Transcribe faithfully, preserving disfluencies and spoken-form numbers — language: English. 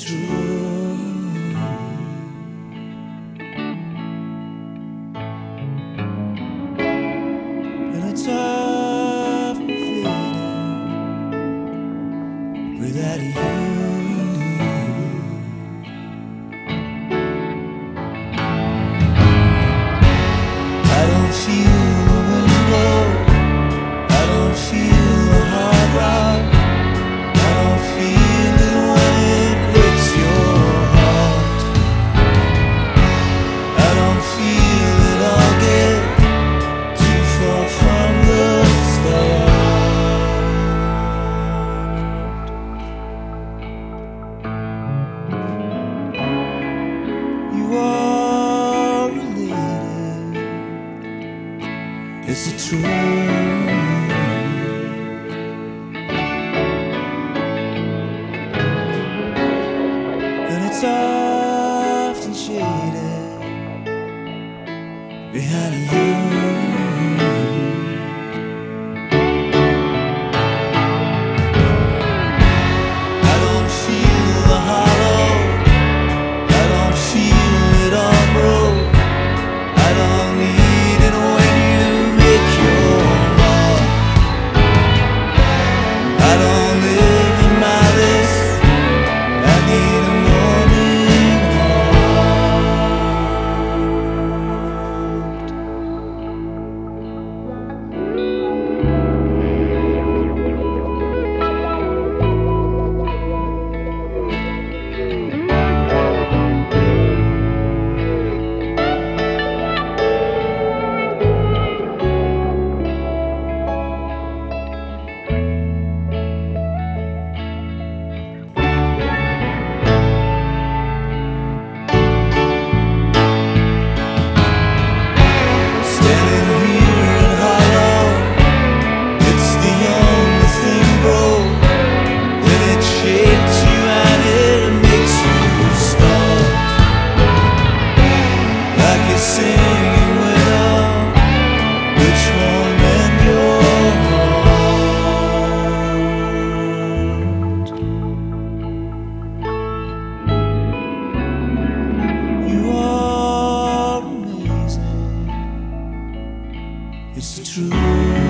true. And it's often fading without you. I don't feel the wind blow. I don't feel the hard rock. I don't feel it when it hits your heart. I don't feel it all get too far from the start. You are related, it's the truth. And it's often shaded behind you. I don't feel the hollow. I don't feel it all broke. I don't need it when you make your mark. I don't live in my list. I need a morning singing without which one mend your heart. You are amazing, it's the truth.